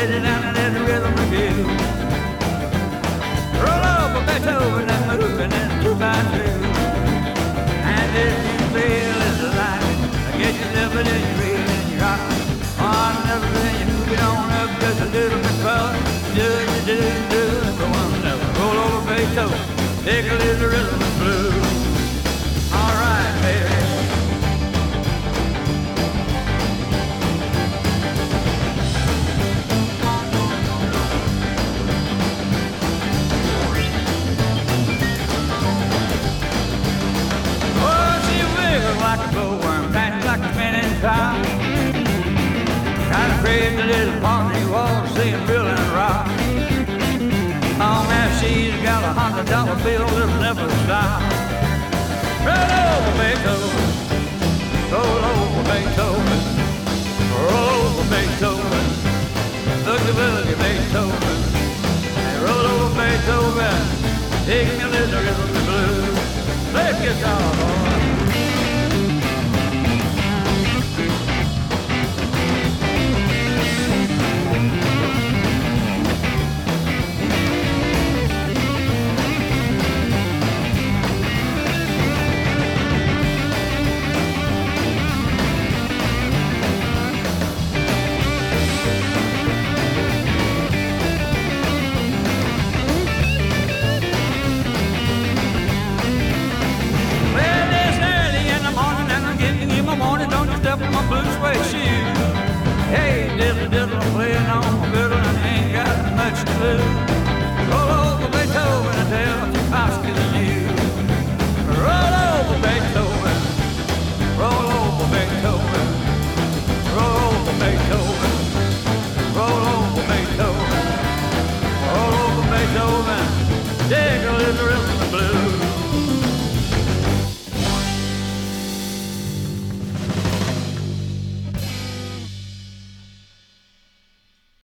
lay down and let the rhythm review. Roll over Beethoven and moving in 2x2. And if you feel it's alive, I get you living and you read and you rock on everything, you move it on up just a little bit further. Do, number one, never roll over Beethoven, take a little rhythm and blues. All right, baby. Like a glowworm, dancing like a spinning top. Kinda crazy little party wall, singing real and rock. Oh man, she's got $100 bill that'll never stop. Roll over Beethoven, roll over Beethoven, roll over Beethoven, boogie boogie Beethoven, hey, roll over Beethoven, take me a little rhythm and blues. Let's get started. My blue suede shoes. Hey, diddle diddle, I'm playing on my fiddle and I ain't got much to lose. Roll over Beethoven and tell Tchaikovsky the news. Roll over Beethoven, roll over Beethoven, roll over Beethoven, roll over Beethoven, roll over Beethoven. Take a little